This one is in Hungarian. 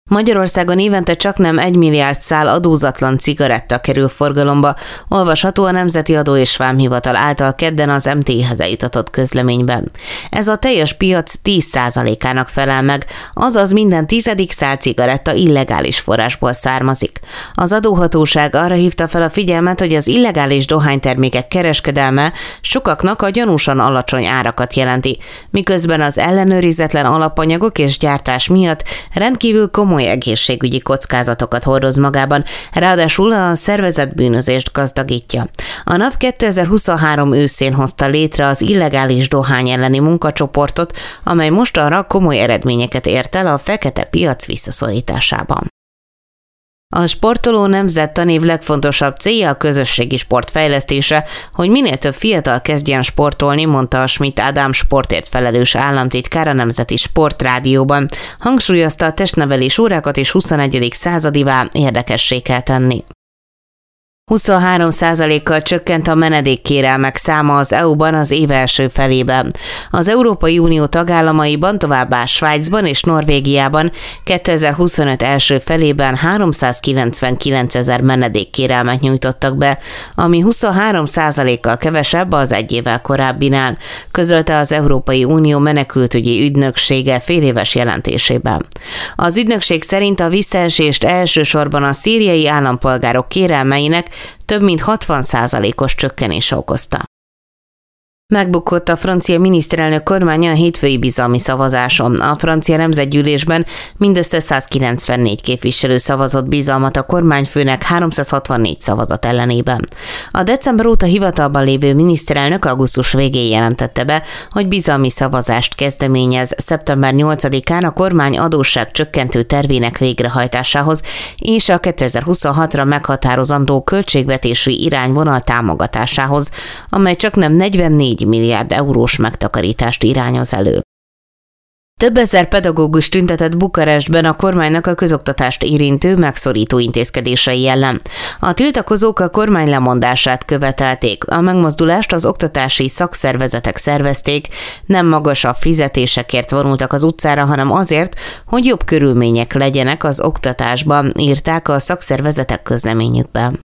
Magyarországon évente csaknem 1 milliárd szál adózatlan cigaretta kerül forgalomba, olvasható a Nemzeti Adó és Vámhivatal által kedden az MT-hez eljutatott közleményben. Ez a teljes piac 10%-ának felel meg, azaz minden 10. szál cigaretta illegális forrásból származik. Az adóhatóság arra hívta fel a figyelmet, hogy az illegális dohánytermékek kereskedelme sokaknak a gyanúsan alacsony árakat jelenti, miközben az ellenőrizetlen alapanyagok és gyártás miatt rendkívül komoly egészségügyi kockázatokat hordoz magában, ráadásul a szervezett bűnözést gazdagítja. A NAV 2023 őszén hozta létre az illegális dohány elleni munkacsoportot, amely mostanra komoly eredményeket ért el a fekete piac visszaszorításában. A sportoló nemzet tanév legfontosabb célja a közösségi sport fejlesztése, hogy minél több fiatal kezdjen sportolni, mondta a Schmidt Ádám sportért felelős államtitkár a Nemzeti Sportrádióban. Hangsúlyozta, a testnevelés órákat is 21. századivá érdekessé kell tenni. 23%-kal csökkent a menedékkérelmek száma az EU-ban az év első felében. Az Európai Unió tagállamaiban, továbbá Svájcban és Norvégiában 2025 első felében 399 000 menedékkérelmet nyújtottak be, ami 23%-kal kevesebb az egy évvel korábbinál, közölte az Európai Unió menekültügyi ügynöksége féléves jelentésében. Az ügynökség szerint a visszaesést elsősorban a szíriai állampolgárok kérelmeinek több mint 60%-os csökkenése okozta. Megbukott a francia miniszterelnök kormánya a hétfői bizalmi szavazáson. A francia nemzetgyűlésben mindössze 194 képviselő szavazott bizalmat a kormányfőnek 364 szavazat ellenében. A december óta hivatalban lévő miniszterelnök augusztus végén jelentette be, hogy bizalmi szavazást kezdeményez szeptember 8-án a kormány adósságcsökkentő tervének végrehajtásához és a 2026-ra meghatározandó költségvetési irányvonal támogatásához, amely csaknem 44 milliárd eurós megtakarítást irányoz elő. Több ezer pedagógus tüntetett Bukarestben a kormánynak a közoktatást érintő megszorító intézkedései ellen. A tiltakozók a kormány lemondását követelték. A megmozdulást az oktatási szakszervezetek szervezték, nem magasabb fizetésekért vonultak az utcára, hanem azért, hogy jobb körülmények legyenek az oktatásban, írták a szakszervezetek közleményükben.